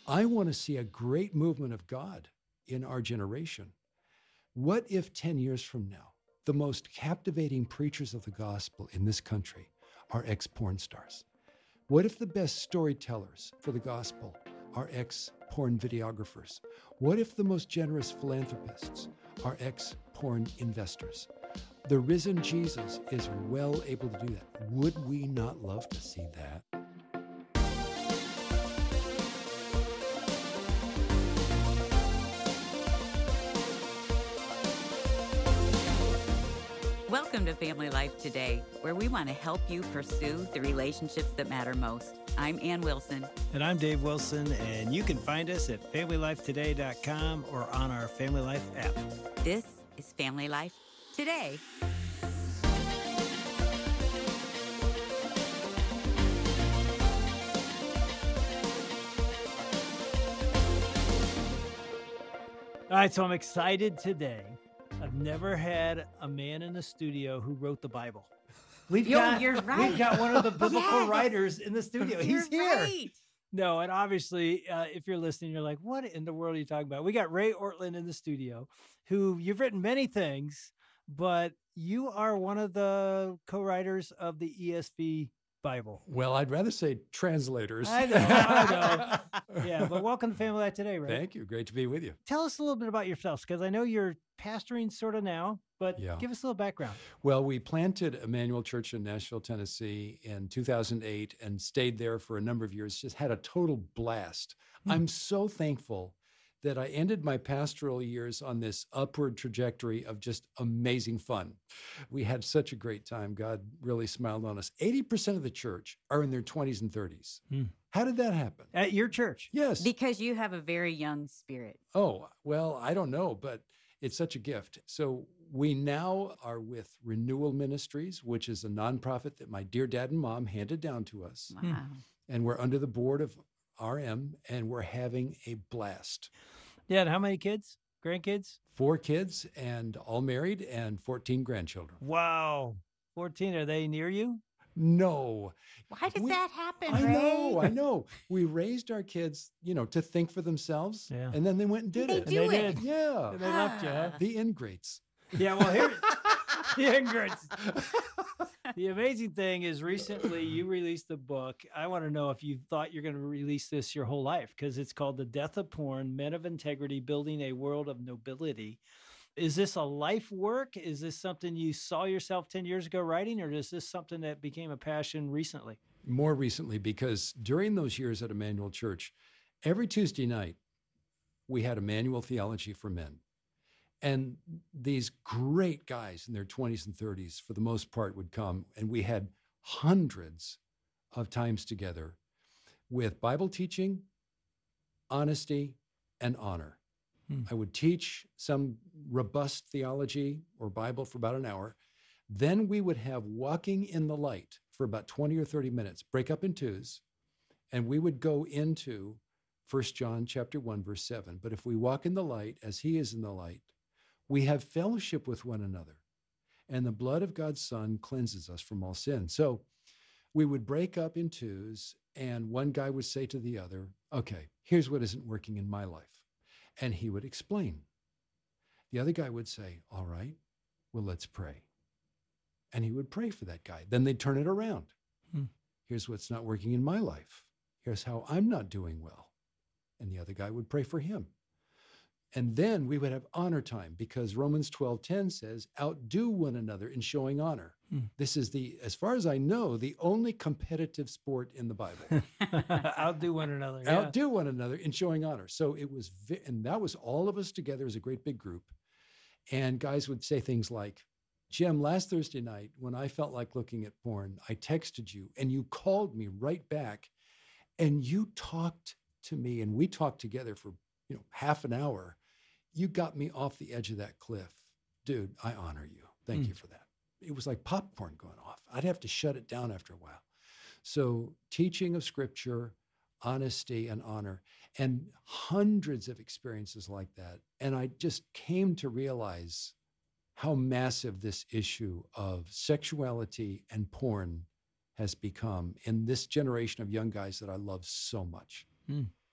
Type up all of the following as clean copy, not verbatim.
I want to see a great movement of God in our generation. What if 10 years from now, the most captivating preachers of the gospel in this country are ex-porn stars? What if the best storytellers for the gospel are ex-porn videographers? What if the most generous philanthropists are ex-porn investors? The risen Jesus is well able to do that. Would we not love to see that? Welcome to Family Life Today, where we want to help you pursue the relationships that matter most. I'm Ann Wilson. And I'm Dave Wilson, and you can find us at FamilyLifeToday.com or on our Family Life app. This is Family Life Today. All right, so I'm excited today. I've never had a man in the studio who wrote the Bible. You're right. We've got one of the biblical writers in the studio. He's here. Right. No, and obviously, if you're listening, you're like, what in the world are you talking about? We got Ray Ortlund in the studio, who you've written many things, but you are one of the co-writers of the ESV Bible. Well, I'd rather say translators. I know. Yeah, but welcome to Family Life Today, Ray. Thank you. Great to be with you. Tell us a little bit about yourself, because I know you're pastoring sort of now, but give us a little background. Well, we planted Emmanuel Church in Nashville, Tennessee in 2008 and stayed there for a number of years, just had a total blast. I'm so thankful that I ended my pastoral years on this upward trajectory of just amazing fun. We had such a great time. God really smiled on us. 80% of the church are in their 20s and 30s. How did that happen? At your church? Yes. Because you have a very young spirit. Oh, well, I don't know, but it's such a gift. So we now are with Renewal Ministries, which is a nonprofit that my dear dad and mom handed down to us. Wow. And we're under the board of RM, and we're having a blast. Yeah, and how many kids? Grandkids? 4 kids, and all married, and 14 grandchildren. Wow. 14. Are they near you? No. Why does that happen, I Ray? I know. We raised our kids, to think for themselves, and then they went and did it. They do it. Yeah. And they left you, huh? The ingrates. Yeah, well, here, the ingrates. The amazing thing is recently you released a book. I want to know if you thought you're going to release this your whole life, because it's called The Death of Porn, Men of Integrity, Building a World of Nobility. Is this a life work? Is this something you saw yourself 10 years ago writing, or is this something that became a passion recently? More recently, because during those years at Emmanuel Church, every Tuesday night, we had Emmanuel Theology for Men. And these great guys in their 20s and 30s, for the most part, would come. And we had hundreds of times together with Bible teaching, honesty, and honor. I would teach some robust theology or Bible for about an hour. Then we would have walking in the light for about 20 or 30 minutes, break up in twos, and we would go into 1 John chapter 1, verse 7. But if we walk in the light as he is in the light, we have fellowship with one another, and the blood of God's Son cleanses us from all sin. So we would break up in twos, and one guy would say to the other, okay, here's what isn't working in my life. And he would explain. The other guy would say, all right, well, let's pray. And he would pray for that guy. Then they'd turn it around. Here's what's not working in my life. Here's how I'm not doing well. And the other guy would pray for him. And then we would have honor time, because Romans 12:10 says, outdo one another in showing honor. This is as far as I know, the only competitive sport in the Bible. Outdo one another. Yeah. Outdo one another in showing honor. So it was, and that was all of us together as a great big group. And guys would say things like, Jim, last Thursday night, when I felt like looking at porn, I texted you and you called me right back and you talked to me, and we talked together for, half an hour. You got me off the edge of that cliff. Dude, I honor you. Thank you for that. It was like popcorn going off. I'd have to shut it down after a while. So teaching of scripture, honesty, and honor, and hundreds of experiences like that. And I just came to realize how massive this issue of sexuality and porn has become in this generation of young guys that I love so much.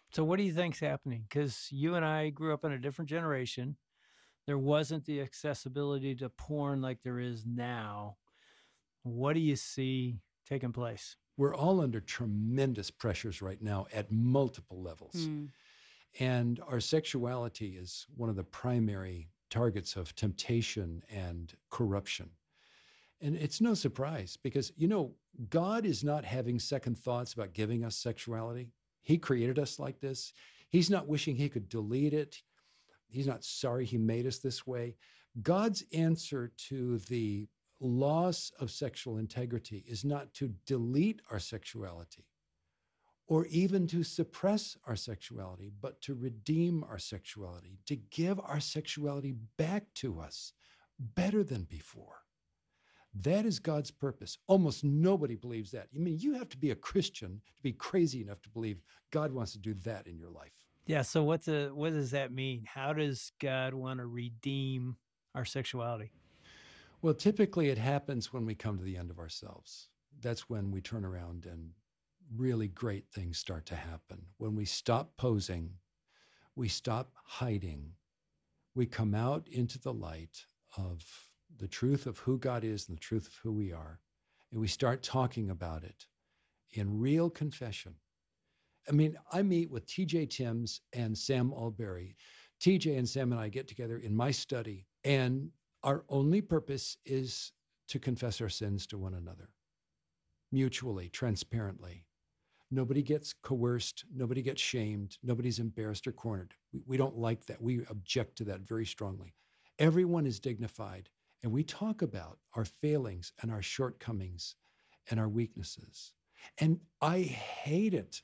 So what do you think's happening? Because you and I grew up in a different generation. There wasn't the accessibility to porn like there is now. What do you see taking place? We're all under tremendous pressures right now at multiple levels. Mm. And our sexuality is one of the primary targets of temptation and corruption. And it's no surprise because, God is not having second thoughts about giving us sexuality. He created us like this. He's not wishing he could delete it. He's not sorry he made us this way. God's answer to the loss of sexual integrity is not to delete our sexuality or even to suppress our sexuality, but to redeem our sexuality, to give our sexuality back to us better than before. That is God's purpose. Almost nobody believes that. I mean, you have to be a Christian to be crazy enough to believe God wants to do that in your life. Yeah. So what does that mean? How does God want to redeem our sexuality? Well, typically it happens when we come to the end of ourselves. That's when we turn around and really great things start to happen. When we stop posing, we stop hiding, we come out into the light of the truth of who God is and the truth of who we are, and we start talking about it in real confession. I mean, I meet with TJ Timms and Sam Alberry. TJ and Sam and I get together in my study, and our only purpose is to confess our sins to one another, mutually, transparently. Nobody gets coerced. Nobody gets shamed. Nobody's embarrassed or cornered. We don't like that. We object to that very strongly. Everyone is dignified, and we talk about our failings and our shortcomings and our weaknesses. And I hate it.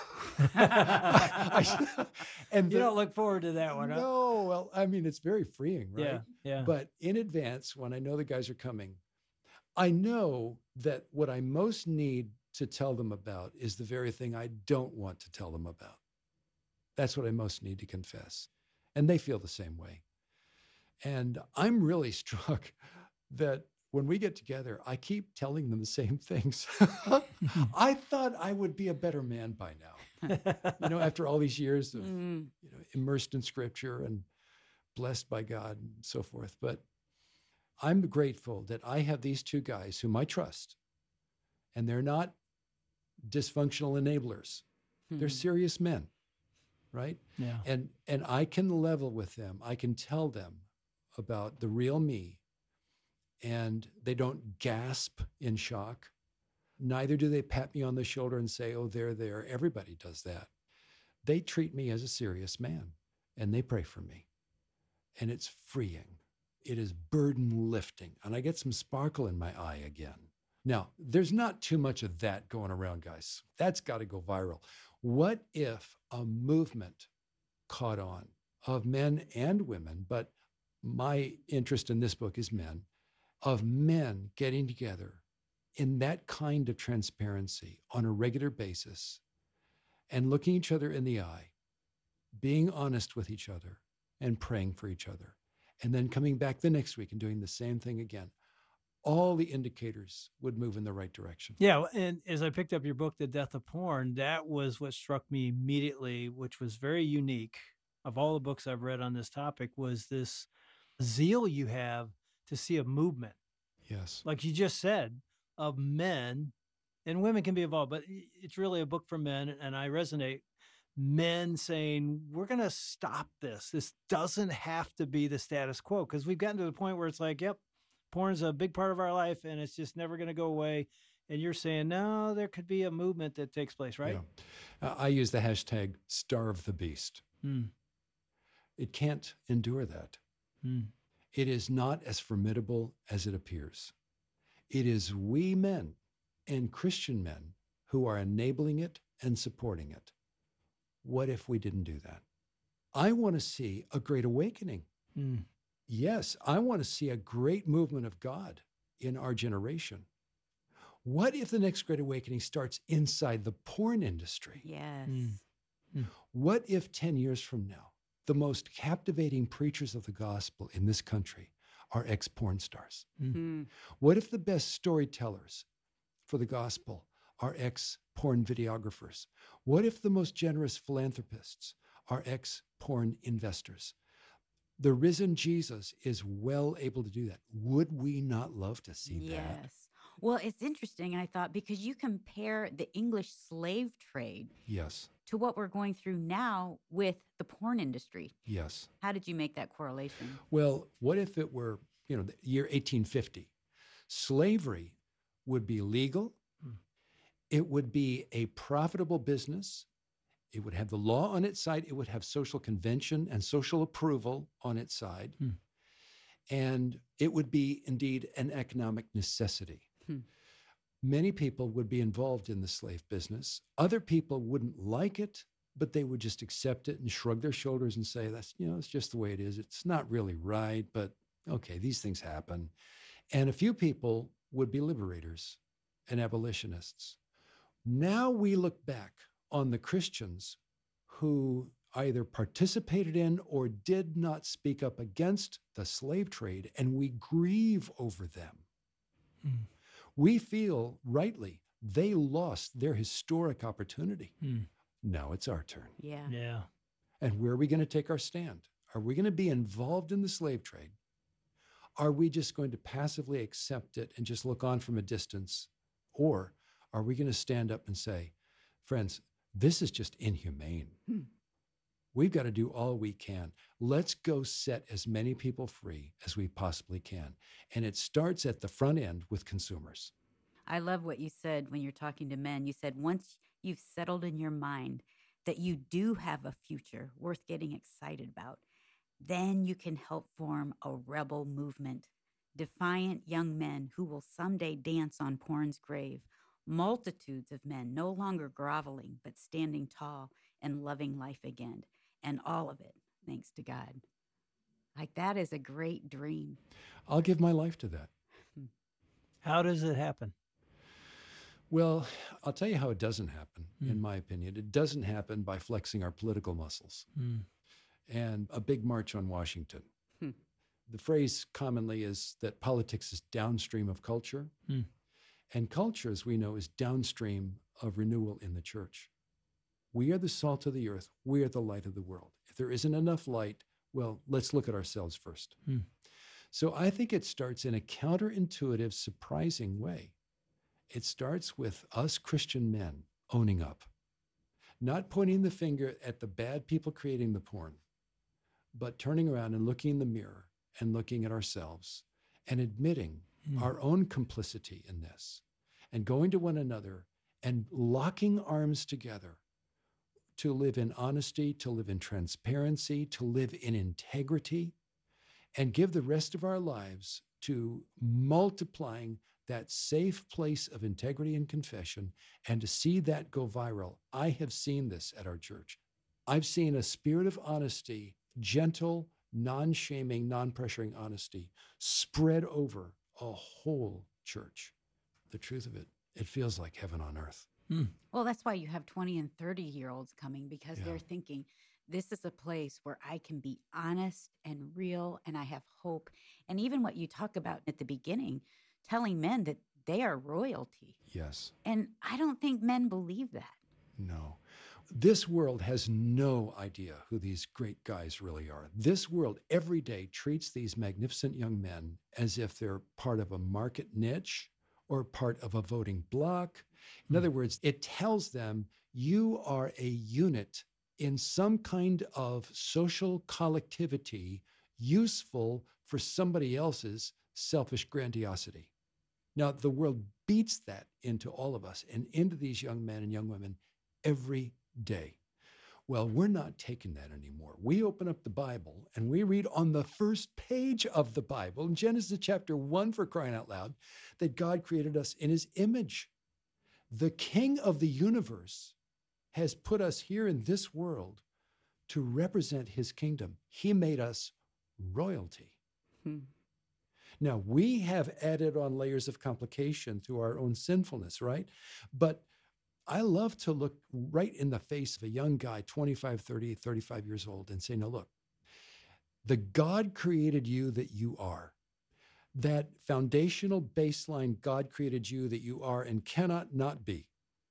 And you don't look forward to that one, huh? No, well, I mean, it's very freeing, right? Yeah, yeah. But in advance, when I know the guys are coming, I know that what I most need to tell them about is the very thing I don't want to tell them about. That's what I most need to confess. And they feel the same way. And I'm really struck that when we get together, I keep telling them the same things. I thought I would be a better man by now, after all these years of immersed in scripture and blessed by God and so forth. But I'm grateful that I have these two guys whom I trust, and they're not dysfunctional enablers. They're serious men, right? Yeah. And I can level with them. I can tell them about the real me, and they don't gasp in shock. Neither do they pat me on the shoulder and say, "Oh, there." Everybody does that. They treat me as a serious man, and they pray for me. And it's freeing. It is burden lifting. And I get some sparkle in my eye again. Now, there's not too much of that going around, guys. That's got to go viral. What if a movement caught on of men and women, but my interest in this book is men, of men getting together in that kind of transparency on a regular basis and looking each other in the eye, being honest with each other and praying for each other, and then coming back the next week and doing the same thing again? All the indicators would move in the right direction. Yeah. And as I picked up your book, The Death of Porn, that was what struck me immediately, which was very unique of all the books I've read on this topic, was this zeal you have to see a movement. Yes. Like you just said, of men, and women can be involved, but it's really a book for men. And I resonate. Men saying, we're going to stop this. This doesn't have to be the status quo, because we've gotten to the point where it's like, yep, porn's a big part of our life and it's just never going to go away. And you're saying, no, there could be a movement that takes place, right? Yeah. I use the hashtag starve the beast. It can't endure that. It is not as formidable as it appears. It is we men and Christian men who are enabling it and supporting it. What if we didn't do that? I want to see a great awakening. Yes, I want to see a great movement of God in our generation. What if the next great awakening starts inside the porn industry? Yes. What if 10 years from now, the most captivating preachers of the gospel in this country are ex-porn stars? What if the best storytellers for the gospel are ex-porn videographers? What if the most generous philanthropists are ex-porn investors? The risen Jesus is well able to do that. Would we not love to see that? Yes. Well, it's interesting, I thought, because you compare the English slave trade Yes, to what we're going through now with the porn industry. yes. How did you make that correlation? Well, what if it were, the year 1850? Slavery would be legal. It would be a profitable business. It would have the law on its side. It would have social convention and social approval on its side. And it would be indeed an economic necessity. Many people would be involved in the slave business. Other people wouldn't like it, but they would just accept it and shrug their shoulders and say, that's, it's just the way it is. It's not really right, but okay, these things happen. And a few people would be liberators and abolitionists. Now we look back on the Christians who either participated in or did not speak up against the slave trade, and we grieve over them. We feel rightly they lost their historic opportunity. Now it's our turn. Yeah. And where are we going to take our stand? Are we going to be involved in the slave trade? Are we just going to passively accept it and just look on from a distance? Or are we going to stand up and say, friends, this is just inhumane. We've got to do all we can. Let's go set as many people free as we possibly can. And it starts at the front end with consumers. I love what you said when you're talking to men. You said once you've settled in your mind that you do have a future worth getting excited about, then you can help form a rebel movement. Defiant young men who will someday dance on porn's grave. Multitudes of men no longer groveling, but standing tall and loving life again. And all of it, thanks to God. Like, that is a great dream. I'll give my life to that. How does it happen? Well, I'll tell you how it doesn't happen, in my opinion. It doesn't happen by flexing our political muscles and a big march on Washington. The phrase commonly is that politics is downstream of culture. And culture, as we know, is downstream of renewal in the church. We are the salt of the earth. We are the light of the world. If there isn't enough light, well, let's look at ourselves first. So I think it starts in a counterintuitive, surprising way. It starts with us Christian men owning up, not pointing the finger at the bad people creating the porn, but turning around and looking in the mirror and looking at ourselves and admitting our own complicity in this and going to one another and locking arms together to live in honesty, to live in transparency, to live in integrity, and give the rest of our lives to multiplying that safe place of integrity and confession, and to see that go viral. I have seen this at our church. I've seen a spirit of honesty, gentle, non-shaming, non-pressuring honesty spread over a whole church. The truth of it, it feels like heaven on earth. Well, that's why you have 20 and 30-year-olds coming, because they're thinking, this is a place where I can be honest and real, and I have hope. And even what you talk about at the beginning, telling men that they are royalty. Yes. And I don't think men believe that. No. This world has no idea who these great guys really are. This world every day treats these magnificent young men as if they're part of a market niche or part of a voting bloc. In other words, it tells them you are a unit in some kind of social collectivity useful for somebody else's selfish grandiosity. Now, the world beats that into all of us and into these young men and young women every day. Well, we're not taking that anymore. We open up the Bible and we read on the first page of the Bible, in Genesis chapter 1, for crying out loud, that God created us in his image. The King of the universe has put us here in this world to represent his kingdom. He made us royalty. Now, we have added on layers of complication through our own sinfulness, right? But I love to look right in the face of a young guy, 25, 30, 35 years old, and say, no, look, the God created you that you are. That foundational baseline God created you that you are and cannot not be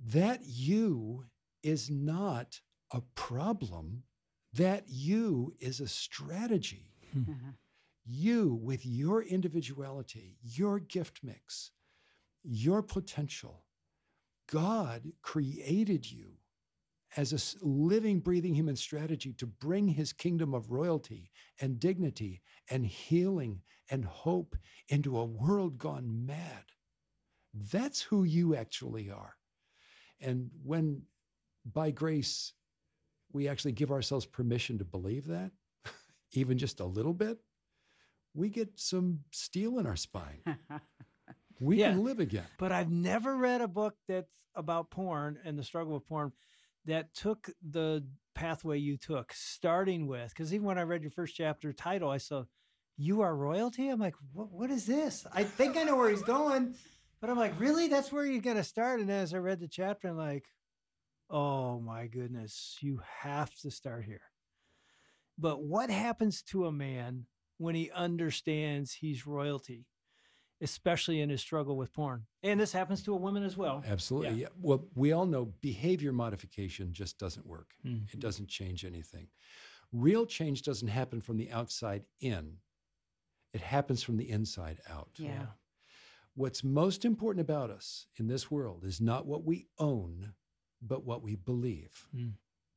That you is not a problem. That you is a strategy. Uh-huh. You, with your individuality, your gift mix, your potential, God created you as a living, breathing human strategy to bring his kingdom of royalty and dignity and healing and hope into a world gone mad. That's who you actually are. And when, by grace, we actually give ourselves permission to believe that, even just a little bit, we get some steel in our spine. We Yeah. can live again. But I've never read a book that's about porn and the struggle with porn that took the pathway you took, starting with, because even when I read your first chapter title, I saw, "You Are Royalty." I'm like, what is this? I think I know where he's going, but I'm like, really? That's where you're going to start? And as I read the chapter, I'm like, oh my goodness, you have to start here. But what happens to a man when he understands he's royalty, especially in his struggle with porn? And this happens to a woman as well. Absolutely. Yeah. Yeah. Well, we all know behavior modification just doesn't work. Mhm. It doesn't change anything. Real change doesn't happen from the outside in. It happens from the inside out. Yeah. What's most important about us in this world is not what we own, but what we believe. Mm.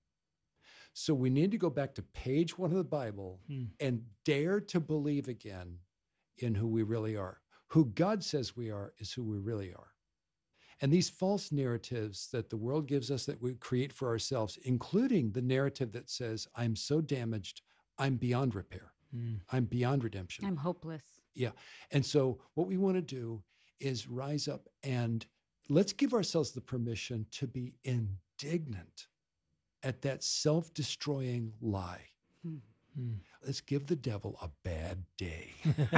So we need to go back to page 1 of the Bible and dare to believe again in who we really are. Who God says we are is who we really are. And these false narratives that the world gives us that we create for ourselves, including the narrative that says, I'm so damaged, I'm beyond repair. I'm beyond redemption. I'm hopeless. Yeah. And so what we want to do is rise up and let's give ourselves the permission to be indignant at that self-destroying lie. Let's give the devil a bad day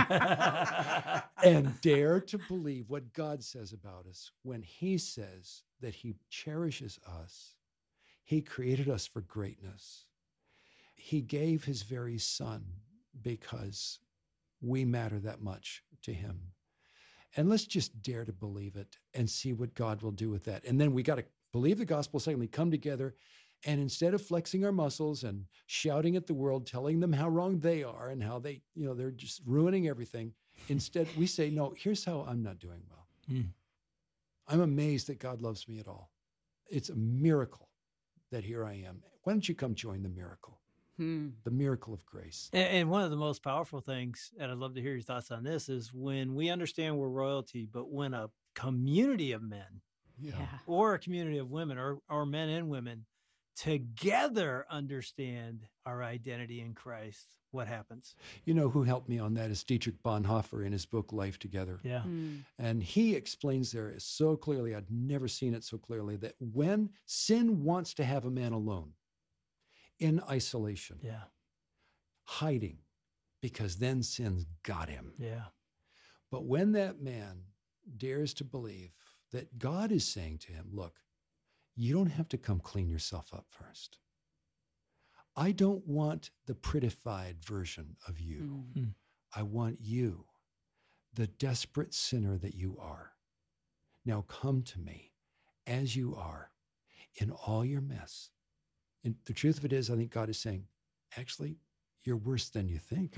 and dare to believe what God says about us when he says that he cherishes us. He created us for greatness. He gave his very son because we matter that much to him. And let's just dare to believe it and see what God will do with that. And then we got to believe the gospel. Secondly, come together. And instead of flexing our muscles and shouting at the world, telling them how wrong they are and how they, they're just ruining everything, instead we say, no, here's how I'm not doing well. I'm amazed that God loves me at all. It's a miracle that here I am. Why don't you come join the miracle? The miracle of grace. And one of the most powerful things, and I'd love to hear your thoughts on this, is when we understand we're royalty, but when a community of men or a community of women or men and women together understand our identity in Christ, what happens? You know who helped me on that is Dietrich Bonhoeffer in his book, Life Together. Yeah. And he explains there so clearly, I'd never seen it so clearly, that when sin wants to have a man alone, in isolation, hiding, because then sin's got him. But when that man dares to believe that God is saying to him, look, you don't have to come clean yourself up first. I don't want the prettified version of you. I want you, the desperate sinner that you are. Now come to me as you are in all your mess. And the truth of it is, I think God is saying, actually, you're worse than you think.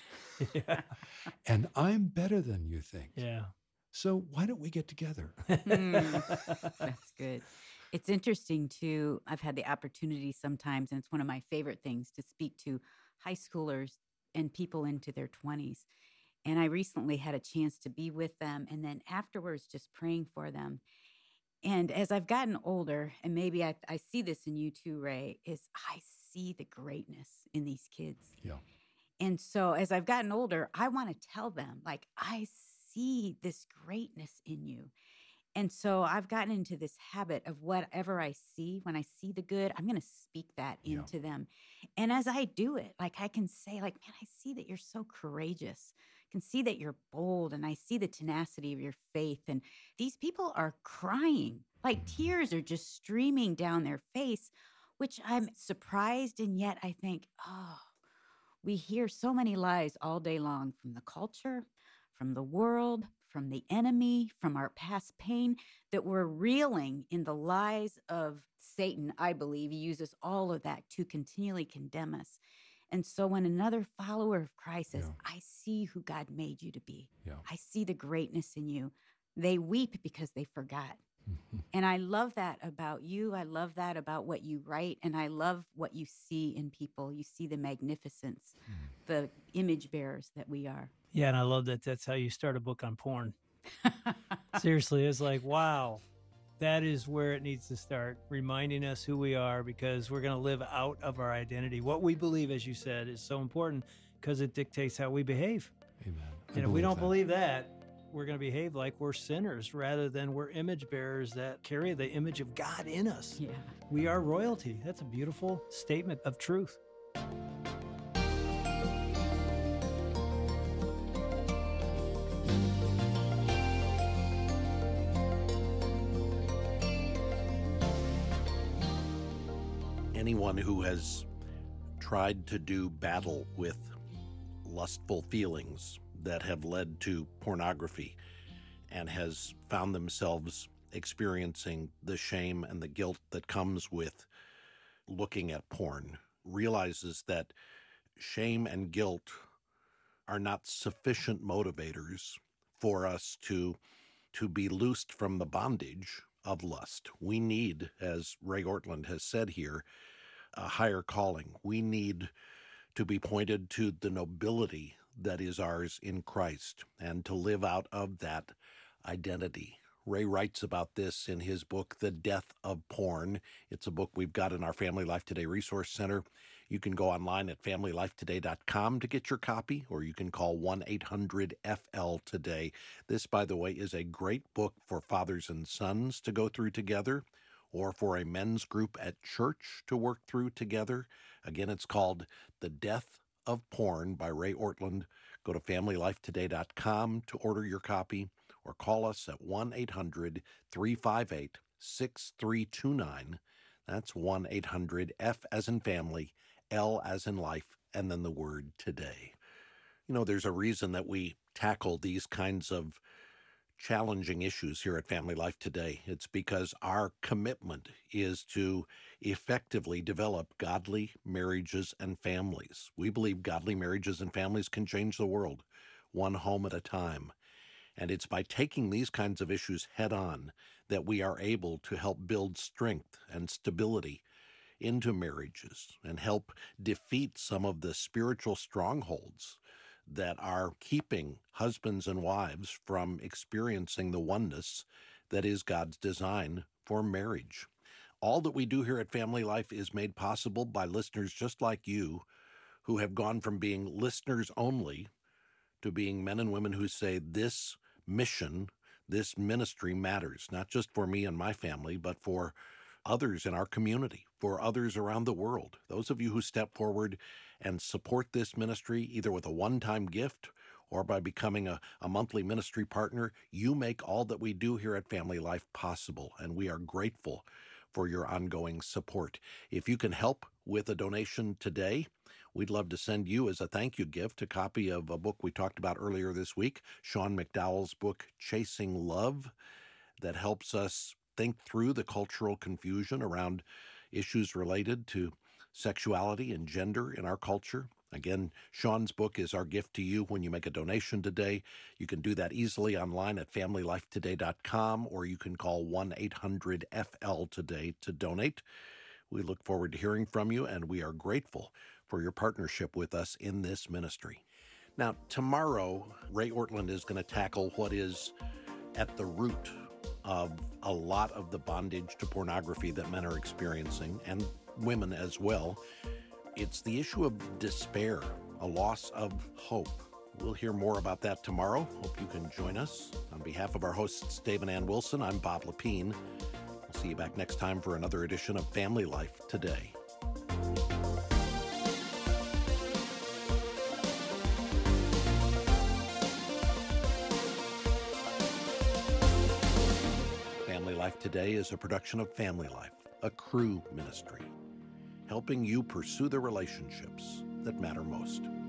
And I'm better than you think. So why don't we get together? That's good. It's interesting too. I've had the opportunity sometimes, and it's one of my favorite things to speak to high schoolers and people into their 20s. And I recently had a chance to be with them and then afterwards just praying for them. And as I've gotten older, and maybe I see this in you too, Ray, is I see the greatness in these kids. And so as I've gotten older, I want to tell them, like, I see this greatness in you. And so I've gotten into this habit of whatever I see, when I see the good, I'm going to speak that into them. And as I do it, like I can say, like, man, I see that you're so courageous. I can see that you're bold, and I see the tenacity of your faith. And these people are crying, like tears are just streaming down their face, which I'm surprised. And yet I think, oh, we hear so many lies all day long from the culture, from the world, from the enemy, from our past pain, that we're reeling in the lies of Satan. I believe he uses all of that to continually condemn us. And so when another follower of Christ says, Yeah. I see who God made you to be, Yeah. I see the greatness in you, they weep because they forgot. And I love that about you. I love that about what you write. And I love what you see in people. You see the magnificence, the image bearers that we are. Yeah, and I love that that's how you start a book on porn. Seriously, it's like, wow, that is where it needs to start, reminding us who we are, because we're going to live out of our identity. What we believe, as you said, is so important because it dictates how we behave. Amen. And if we don't believe that, we're going to behave like we're sinners rather than we're image bearers that carry the image of God in us. Yeah. We are royalty. That's a beautiful statement of truth. Anyone who has tried to do battle with lustful feelings that have led to pornography and has found themselves experiencing the shame and the guilt that comes with looking at porn realizes that shame and guilt are not sufficient motivators for us to be loosed from the bondage of lust. We need, as Ray Ortlund has said here, a higher calling. We need to be pointed to the nobility that is ours in Christ and to live out of that identity. Ray writes about this in his book, The Death of Porn. It's a book we've got in our Family Life Today Resource Center. You can go online at familylifetoday.com to get your copy, or you can call 1-800-FL-TODAY. This, by the way, is a great book for fathers and sons to go through together, or for a men's group at church to work through together. Again, it's called The Death of Porn by Ray Ortlund. Go to familylifetoday.com to order your copy, or call us at 1-800-358-6329. That's 1-800-F as in family, L as in life, and then the word today. You know, there's a reason that we tackle these kinds of challenging issues here at Family Life Today. It's because our commitment is to effectively develop godly marriages and families. We believe godly marriages and families can change the world, one home at a time. And it's by taking these kinds of issues head on that we are able to help build strength and stability into marriages and help defeat some of the spiritual strongholds that are keeping husbands and wives from experiencing the oneness that is God's design for marriage. All that we do here at Family Life is made possible by listeners just like you, who have gone from being listeners only to being men and women who say this mission, this ministry matters, not just for me and my family, but for others in our community, for others around the world. Those of you who step forward and support this ministry, either with a one-time gift or by becoming a monthly ministry partner, you make all that we do here at Family Life possible, and we are grateful for your ongoing support. If you can help with a donation today, we'd love to send you as a thank you gift a copy of a book we talked about earlier this week, Sean McDowell's book, Chasing Love, that helps us think through the cultural confusion around issues related to sexuality and gender in our culture. Again, Sean's book is our gift to you when you make a donation today. You can do that easily online at familylifetoday.com, or you can call 1-800-FL-TODAY to donate. We look forward to hearing from you, and we are grateful for your partnership with us in this ministry. Now, tomorrow, Ray Ortlund is going to tackle what is at the root of a lot of the bondage to pornography that men are experiencing, and women as well. It's the issue of despair, a loss of hope. We'll hear more about that tomorrow. Hope you can join us. On behalf of our hosts, Dave and Ann Wilson, I'm Bob Lepine. We'll see you back next time for another edition of Family Life Today. Family Life Today is a production of Family Life, a Cru ministry, helping you pursue the relationships that matter most.